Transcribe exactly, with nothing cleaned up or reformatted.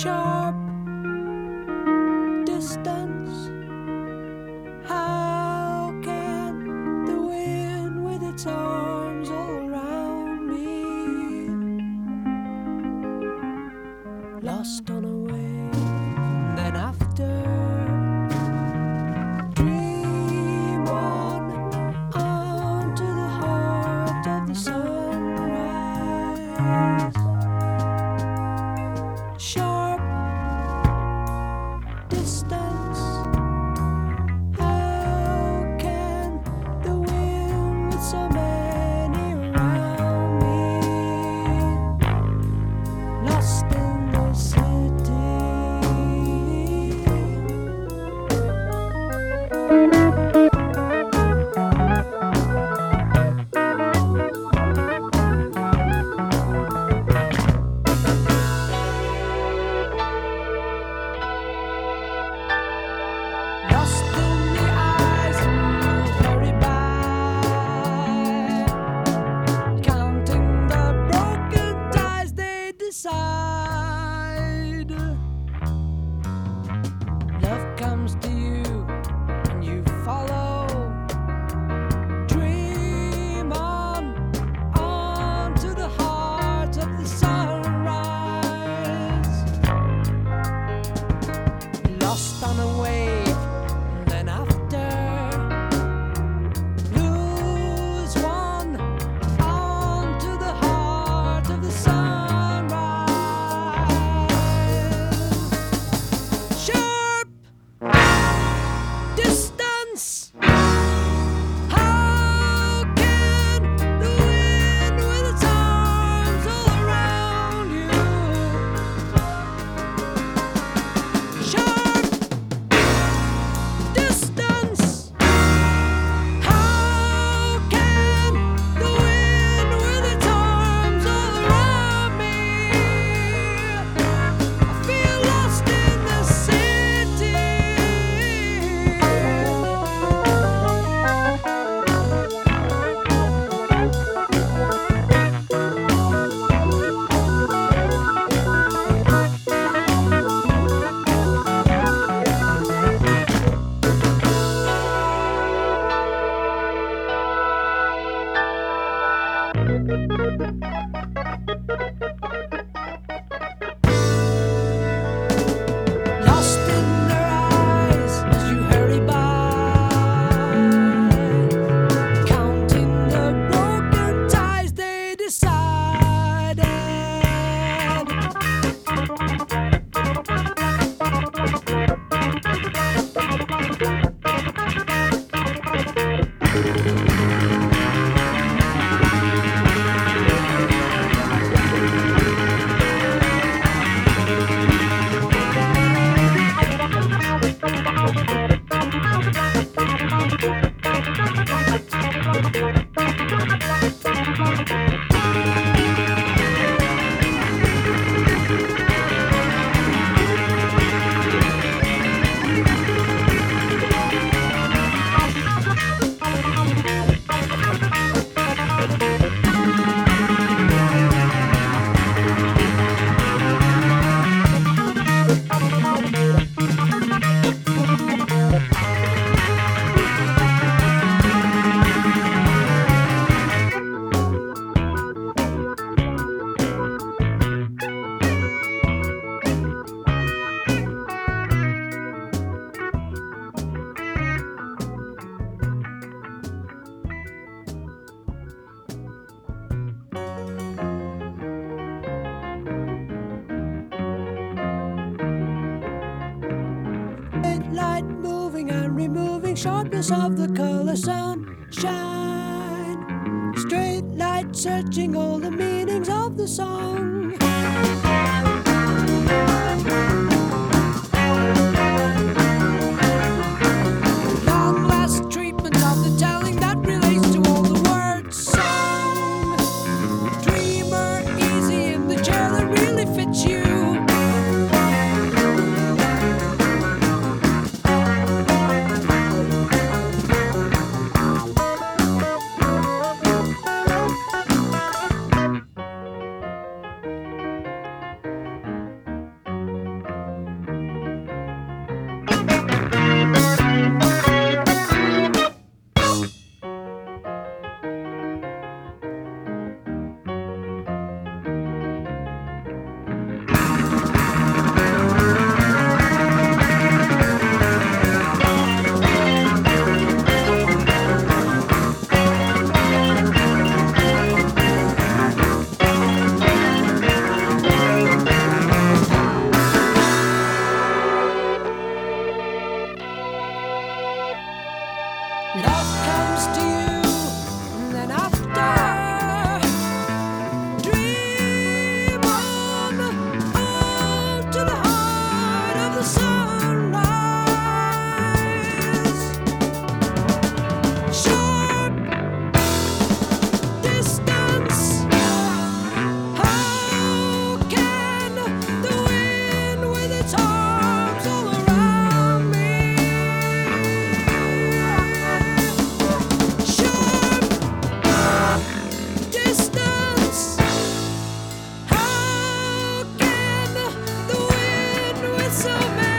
sharp distance. How can the wind with its arms all around me, lost on a wave, and then after dream on, on to the heart of the sunrise. Sharp distance. How can the wind with so many around me, lost in the city? Lost in the eyes and you hurry by, counting the broken ties they decide. Love comes to you and you follow. Dream on, on to the heart of the sunrise. Lost on a wave, and then after lose one, on to the heart of the sunrise. Sharp distance. How can the wind with its arms all around you, sharp distance. How can the wind with its arms all around me? I feel lost in the city. Lost in their eyes as you hurry by, counting the broken ties they decided. Red light moving and removing sharpness of the color sunshine. Straight light searching all the meanings of the song. Long last treatment of the telling that relates to all the words sung. Dreamer easy in the chair that really fits you. Love comes to you, and then after, dream on, on to the heart of the sunrise. Sharp distance. How can the wind with its arms all around me? Sharp distance. How can the wind with so many